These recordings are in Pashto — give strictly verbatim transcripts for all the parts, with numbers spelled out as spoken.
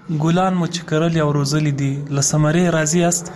ګلان مو چې کرلي او روزلي دي له ثمرې راضي یاست؟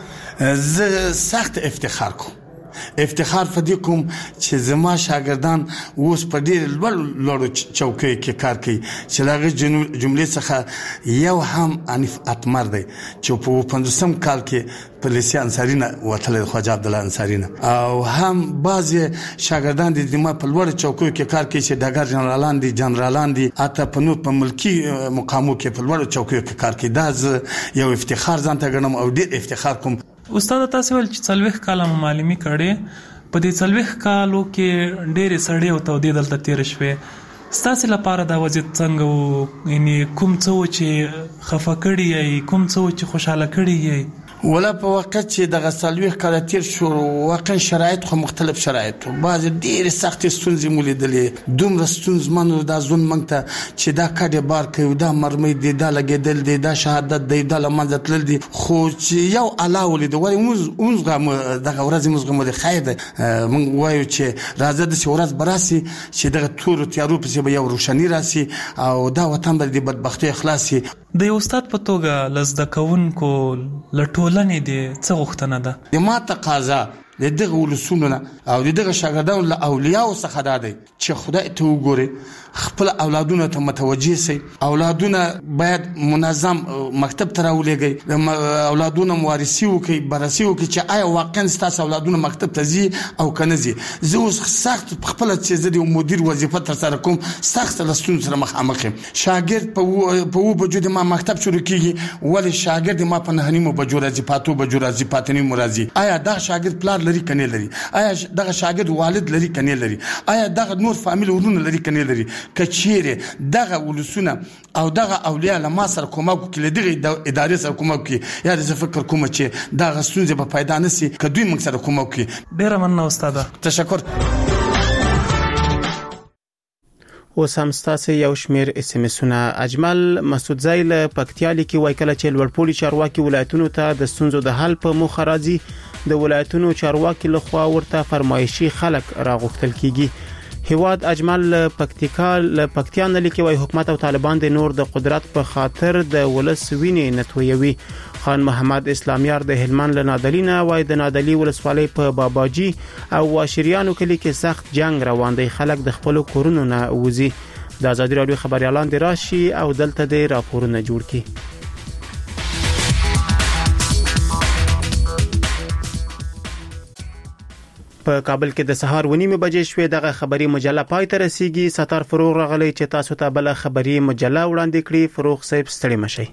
زه سخت افتخار کوم افتخار فدی کوم چې زما شاګردان اوس په ډېر لوړ لوړو چوکیو کې کار کوي چې د هغې جملې څخه یو هم انیف اتمر دی چې په پنځوسم کال کې په لیسې انصاري نه وتلی د خواجه عبدالله انصاري نه، او هم بعضې شاګردان دي زما په لوړو چوکیو کې کار کوي چې ډګر جنرالان دي جنرالان دي حتی په نور په ملکي مقامو کې په لوړو چوکیو کې کار کوي. دا زه یو افتخار ځان ته ګڼم او ډېر افتخار کوم. استاد تاسو ول چې څلوېښت کاله مو معلمي کړې، په دې څلوېښت کالو کې ډېرې سړې او تودې دلته تېرې شوې، ستاسې لپاره دا وضعیت څنګه و؟ یعنې کوم څه و چې خفه کړي یې، کوم څه و چې خوشحاله کړي یې؟ ولا په وخت چې دغه څلوېښت کاله تېر شو واقعا شرایط خو مختلف شرایط وو، بعضې ډېرې سختې ستونزې مو لیدلې، دومره ستونزمن و دا ژوند موږ ته چې دا کډې بار کوي، دا مرمۍ دی، دا لګېدل دی، دا شهادت دی، دا له منځه تلل دي، خو چې یو الله ولیده ولې موږ زغمو دغه ورځې موږ زغملې خیر دی. موږ وایو چې راځه داسې ورځ به راسي چې دغه تورو تیارو پسې به یو روښاني راسي او دا وطن به د بدبختیو خلاص شي. د یو استاد په توګه له زده کوونکو له ټولنې دې څه غوښتنه ده؟ د ما تقاضا د دغه ولسونو نه او د دغه شاګردانو له اولیاو څخه دا دی چې خدای ته وګوري، خپل اولادونو ته متوجه سي، اولادونه باید منظم مکتب ته راولېږئ، اولادونه موارثي وکړي، بررسي وکړي چې آیا واقعا ستاسو اولادونه مکتب ته ځي او که نه ځي. زه اوس سخت په خپله چې زه د مدیر وظیفه ترسره کوم سخت له ستونزو سره مخامخ یم. شاګرد په اووه بجو د ما مکتب شروع کېږي، ولې شاګرد ما په نهه نیمو بجو راځي، په اتو بجو راځي، په اته نیمو راځي. آیا دغه شاګرد پلار لري که نه لري؟ آیا دغه شاګرد والد لري که نه لري؟ آیا دغه نور فامیل ورونه لري که نه لري؟ که چیرې دغه ولسونه او دغه اولیاء له ما سره کومک وکړي، له دغې ادارې سره کومک وکړي، یا زه فکر کوم چې دغه ستونزې به پیدا نه شي که دوی موږ سره کومک وکړي. ډېره مننه استاده. تشکر. اوس هم ستاسو یو شمیر اس ام اسونه. اجمل مسعودزی له پکتیا لیکي وایي کله چې لوړپوړي چارواکي ولایتونو ته د ستونزو د حل په موخه راځي، د ولایتونو چارواکي لخوا ورته فرمایشي خلک راغوښتل کیږي. هیواد اجمل پکتیکا له پکتیا نه لیکي وایي حکومت او طالبان د نور د قدرت په خاطر د ولس وینې نتویوي. خان محمد اسلامیار د هلمند له نادلینا وایي د نادلی ولسوالۍ په باباجي او واشریانو کلی کې سخت جنگ روان دی، خلک د خپل کورونو نه وځي. د ازادي راډیو خبريالان دی راشي او دلته د راپورونه جوړ کړي. په کابل کې د سهار ونیمه بجې شوې دغه خبري مجله پای ته رسیدي. ستار فروغ راغلی چې تاسو ته بل خبري مجله وړاندې کړي. فروغ صاحب ستړي مشي.